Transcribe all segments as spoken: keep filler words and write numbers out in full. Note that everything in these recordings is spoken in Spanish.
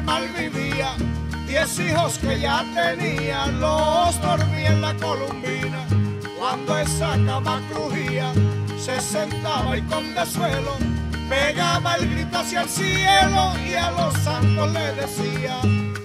mal vivía, diez hijos que ya tenía, los dormía en la columbina. Cuando esa cama crujía, se sentaba y con dessuelo pegaba el grito hacia el cielo y a los santos le decía: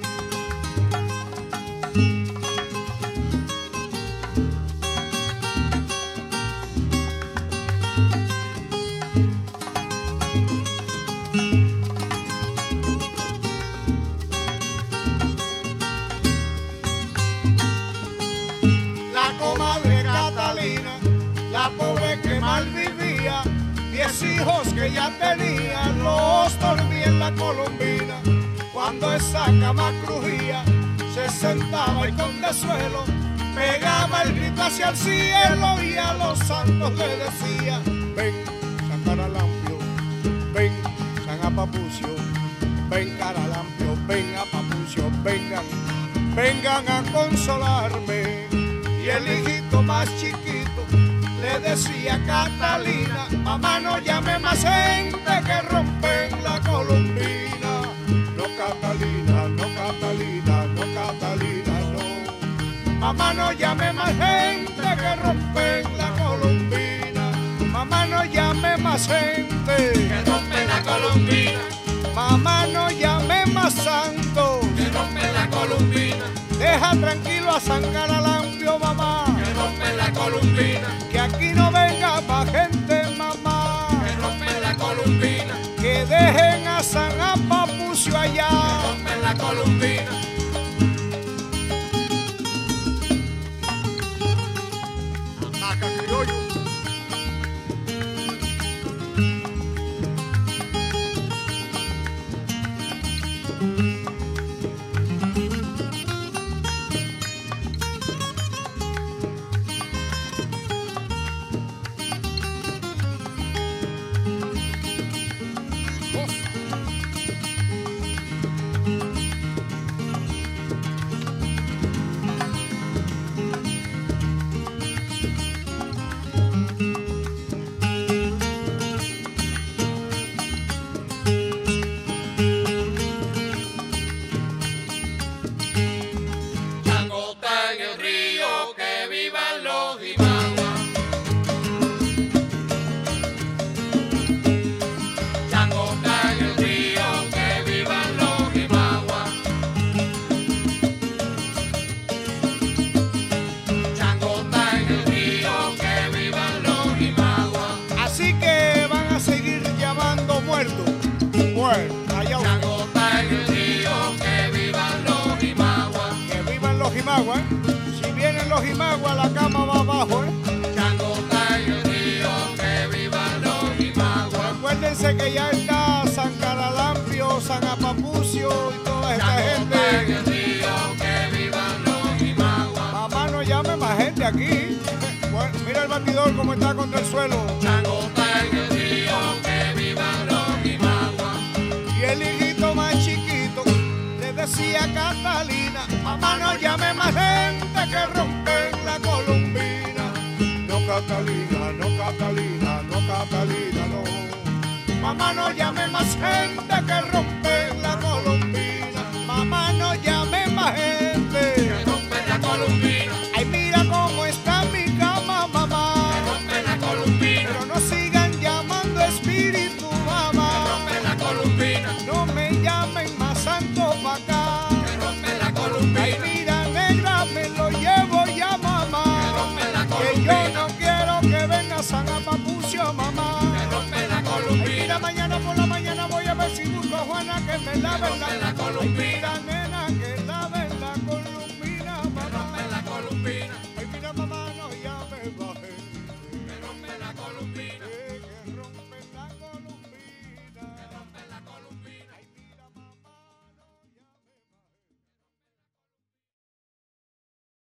la comadre Catalina, la pobre que mal vivía, diez hijos que ya tenía, los dormía en la columbina. Cuando esa cama crujía, se sentaba y con dessuelo pegaba el grito hacia el cielo y a los santos le decía: ven, San Caralampio, ven, San Apapucio, ven Caralampio, ven Apapucio, vengan, vengan a consolarme. Y el hijito más chiquito le decía a Catalina: mamá, no llame más gente que rompen la columbina. No, Catalina, no, Catalina, no, Catalina, no. Mamá, no llame más gente que rompen la columbina. Mamá, no llame más gente que rompen la columbina. Mamá, no llame más santos que rompen la columbina. Deja tranquilo a San Caralampio, mamá, que rompen la columbina. que aquí no venga más gente, mamá, que rompen la columbina. que dejen a San Apapucio allá, que rompen la columbina. Ataca, criollo. Si vienen los Jimaguas, la cama va abajo, ¿eh? Chango está en el río, que vivan los Jimaguas. Acuérdense que ya está San Caralampio, San Apapucio y toda esta Chango gente. está en el río, que vivan los Jimaguas. Mamá, no llame más gente aquí. Bueno, mira el batidor como está contra el suelo. Chango está en el río, que vivan los Jimaguas. Y el hijito más chiquito le decía a Catalina: mamá, no llame más gente que rompen la columbina. No, Catalina, no, Catalina, no, Catalina, no. Mamá, no llame más gente que rompen la columbina. Mamá, no llame más gente que rompen la columbina. Ay, mira cómo está mi cama, mamá, que rompen la columbina. pero no sigan llamando espíritu, mamá, que rompen la columbina. no me llamen más santo pa' acá. que rompen la columbina. Ay, mira, negra, me lo llevo ya, mamá, que rompen la que yo columbina. no quiero que venga San Apapucio, mamá. que rompen la Ay, columbina. mira, mañana por la mañana voy a ver si busco a Juana que me lave que rompen la la columbina.